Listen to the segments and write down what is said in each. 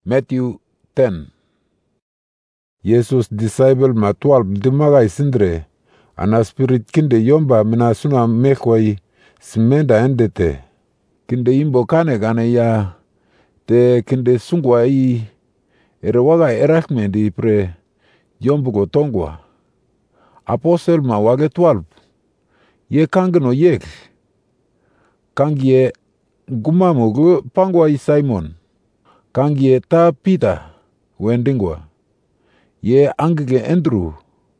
Matthew 10. Yesus disciple ma 12 dimaga isindre ana spirit kinde yomba mina suna mekwai simenda endete kinde imbo kane gane ya te kinde sungwa i erewaga erakmendi pre yombu go tongwa apostle ma wage 12 ye kangno yek kangye gumamugu pangwa i Simon kangye ta Peter wendingwa ye angige Andrew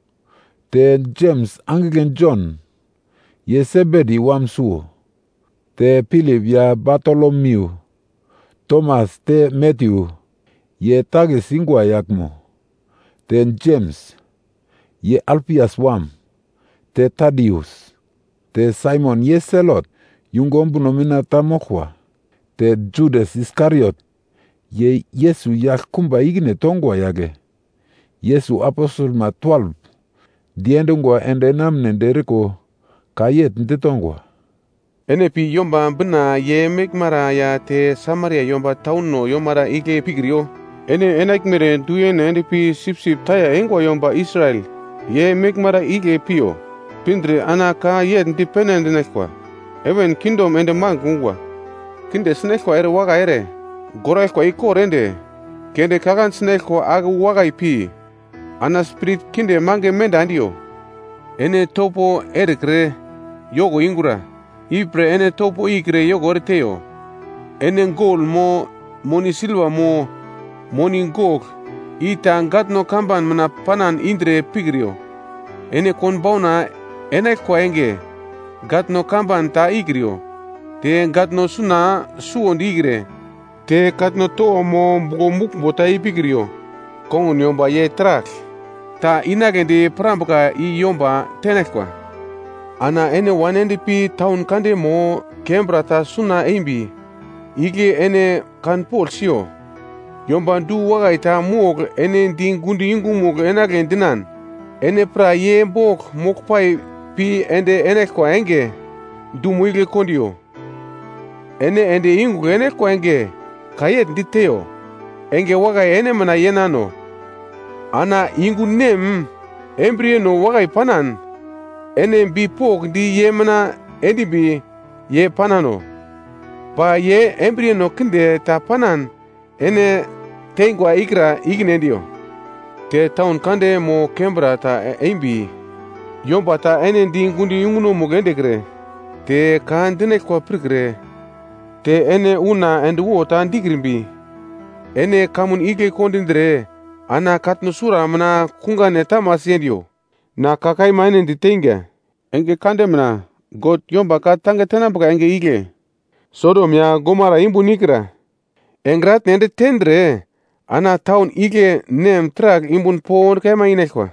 te James angigen John ye Sebedi wamsuo te Philip ya Bartholomew Thomas te Matthew ye tage singwa yakmo te James ye Alpias wam te Thaddeus te Simon ye Selot yungombu nomina tamokwa te Judas Iscariot ye Yesu yakumba igne tongwa yage Yesu apostle ma 12 diendungwa endenam nenderiko kayet ndetongwa enepi yomba bina ye mekmara ya te Samaria yomba tauno yomara ike pigrio ene enakmere duyen endepi sip taya engwa yomba Israel ye mekmara ike pio pindre anaka yet independent nekwa even kingdom ende mangungwa kinde snekwa ere waga ere gora kwa iko rende kende kagan snekwa agu waga ipi ana spirit kinde mange menda andio ene topo erekre yogo ingura ipre ene topo ikre yogo reteo ene ngol mo moni silva mo moni ngok ita ngatno kamban mana panan indre pigrio ene konbauna ene kwa enge gatno kamban ta igrio te gatno suna suondi igre te katno to mo mbugo mukbota ipigrio kongun yomba ye trak ta inagende prambuka i yomba tenekwa ana ene wanendi pi taun kande mo kembra ta suna embi ige ene kan pol sio yomba du waga ita muog ene ding gundi ingu muog enagendinan ene pra ye mbok mokpai pi ende enekwa enge du muige kondio ene ende ingu enekwa enge kayet diteo enge waga ene mana yenano ana ingu nem embrie no waga panan ene bi pok di yemana edi bi ye panano ba ye embrie no kinde ta panan ene tengwa igra ignedio te taun kande mo kembra ta embi yomba ta ene di ngundi yunguno mugendegre te kan dine kwa prigre te ene una and wo ta ndigrimbi ene kamun ige kondindre ana katno sura mana kungane tamasiendio na kakai mainen ditenga enge kandemna got yomba ka tange tenambuka enge ige Sodom ya Gomara imbu nikra engrat nende tendre ana taun ige nem trak imbun por kema inekwa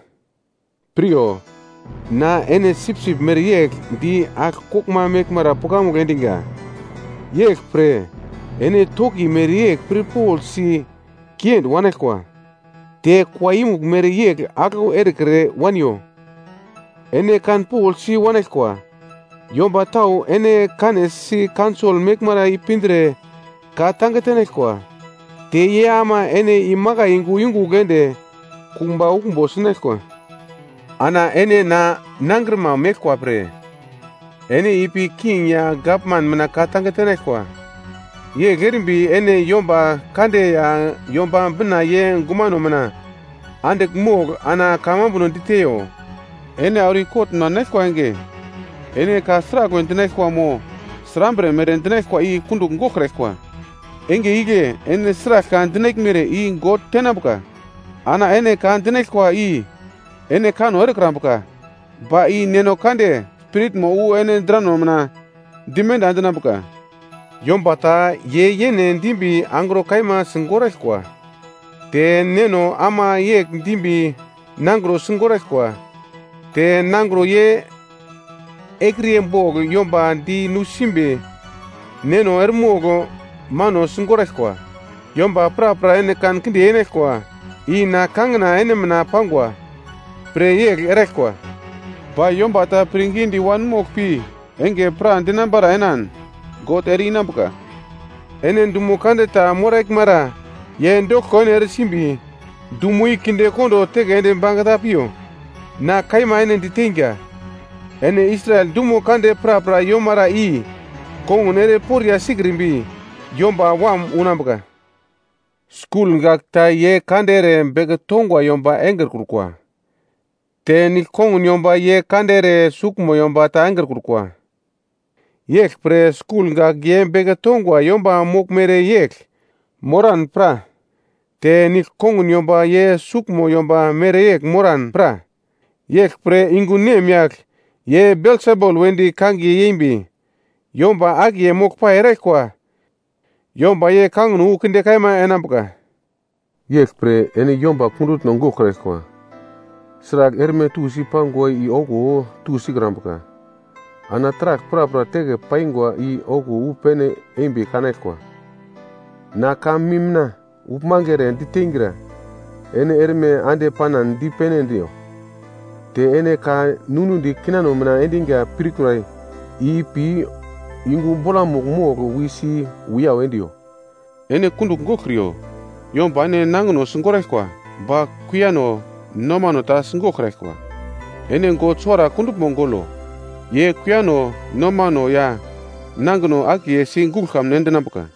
prio na ene sip meriek di ak kokma mekmara pokamu gendinga yek pre ene toki meriek pripol si kient wanekwa te kwaimuk meriek ako erkre wanyo ene kan pol si wanekwa yomba tau ene kanes si kansol mekmara ipindre ka tangetenekwa te ye ama ene imaga ingu gende kumba ukumbo sinekwa ana ene na nangrma mekwa pre ene ipi king ya gapman mana ka tangetenekwa ye gerimbi ene yomba kande ya yomba bina ye ngumano mana andek mog ana kamambuno diteo ene auri kot na nekwa enge ene ka srago entenekwa mo srambre mere entenekwa i kundu ngokrekwa enge ige ene sraka entenek mere i ngot tenabuka ana ene ka entenekwa i ene kano erekrambuka ba i neno kande spirit mo u ene drano mana dimenda antenabuka yomba ta ye yene ndimbi angro kaima singorekwa te neno ama ye ndimbi nangro singorekwa te nangro ye ekrie mbog yomba di nusimbe neno ermogo mano singorekwa yomba pra ene kan kindi enekwa i na kangna ene mna pangwa pre ye erekwa ba yomba ta pringindi wan mokpi enge pra ndinambara enan got eri nambuka ene ndumukande ta morek mara ye ndok ko ene simbi dumui kinde kondo tege ende bangata pio na kaima ene ditenga ene Israel dumo kande pra yomara i kongunere poria sigrimbi yomba wam unambuka skul ngakta ye kandere mbege tongwa yomba enger kurkwa te ni kongun yomba ye kandere sukmo yomba ta enger kurkwa yek pre skul ngak ye mbege tongwa yomba mokmere yek moran pra te ni kongun yomba ye sukmo yomba mere yek moran pra yek pre ingunem yak ye Belzebul wendi kangi yimbi yomba ag ye mokpa erekwa yomba ye kangnu kinde kaima enambuka yek pre ene yomba kundut nongo krekwa srak erme tusi pangwa i ogo tusi grambuka ana trak pra tege paingwa i ogo upene embi kanekwa na kamimna upmangere ditingira ene erme ande panan di pene ndio te ene ka nunu di kinano mena endinga pirikurai ipi ingu bola mokmo wisi wiya wendio ene kunduk ngokrio yomba ene nangono singorekwa ba kuyano nomano ta singokrekwa ene ngo tsora kunduk mongolo ye kuyano nomano ya nangono akie singulkam nendenambuka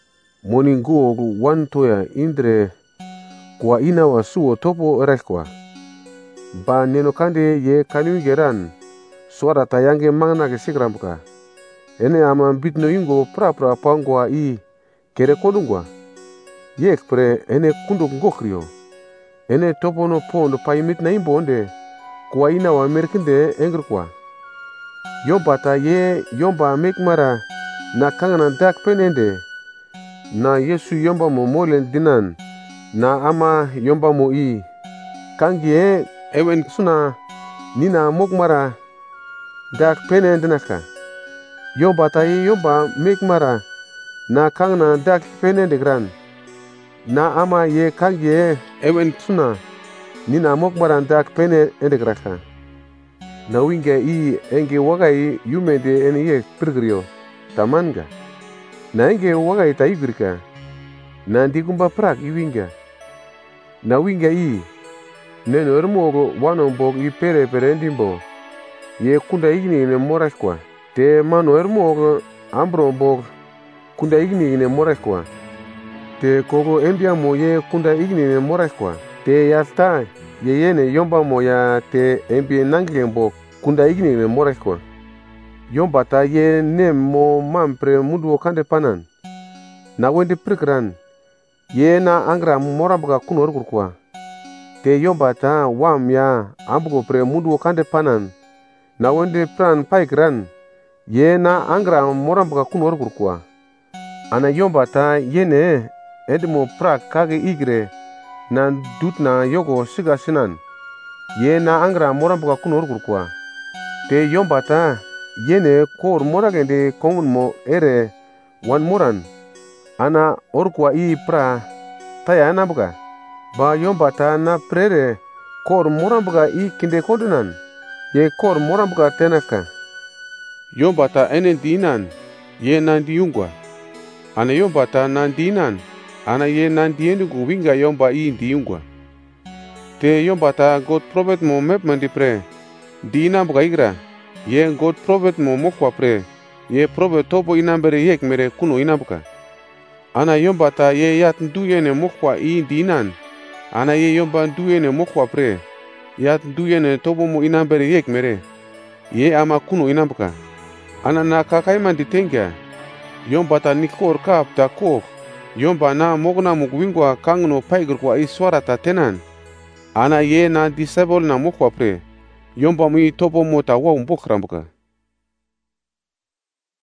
moningo wantoya indre kwa ina wasuo topo rekwa ba neno kande ye kanu geran swara tayange mangna ke sigrambuka ene ama bitno ingo pra pangwa i kere kodungwa yek pre ene kunduk ngokrio ene topono pondo paimit na imbonde kwa ina wa merkinde engrkwa yomba ta ye yomba mekmara na kangana dak penende na Yesu yomba mo molen dinan na ama yomba mo i kangie ewen suna nina mokmara dak penende naka yomba ta ye yomba mekmara na kangana dak penende gran na ama ye kangie ewen suna nina mokmara dak penende graka na winga i enge wagai yumende ene ye pirgrio tamanga na enge wagai ta igrika na ndikumba prak iwinga na winga i neno ermogo wano bog i pere ndimbo ye kunda igni ne morakwa te mano ermogo ambro bog kunda igni ne morakwa te kogo embia mo ye kunda igni ne morakwa te yasta ye yene yomba mo ya te embie nangilembo kunda igni ne morakwa yomba ta ye nem mo mampre muduo kande panan na wendi prikran ye na angra morambuka kunor kurkwa te yomba ta wam ya ambugo pre muduo kande panan na wendi pran paikran ye na angra morambuka kunor kurkwa ana yomba ta yene edmo prak kage igre na dutna yogo siga sinan ye na angra morambuka kunor kurkwa te yomba ta yene kor moragende kongun mo ere wan moran ana orkwa i pra taya nabuka ba yomba ta na prere kor morambuka i kinde kondunan ye kor morambuka tenaka yomba ta ene dinan ye nandi yungwa ana yomba ta nandinan ana ye nandiendugu winga yomba i ndiyungwa te yomba ta god prophet mo mepmandi pre dinambuka igra ye god prophet mo mokwa pre ye prophet topo inambere yek mere kuno inambuka ana yomba ta ye yat nduyene mokwa i dinan ana ye yomba nduyene mokwa pre yat nduyene topo mo inambere yek mere ye ama kuno inambuka ana na kakaima ditengya yomba ta nikor kap ta kok yomba na mogna mugwingwa kangno paigurkwa i swara ta tenan ana ye na disable na mokwa pre yomba mi topo mo ta wa umbokrambuka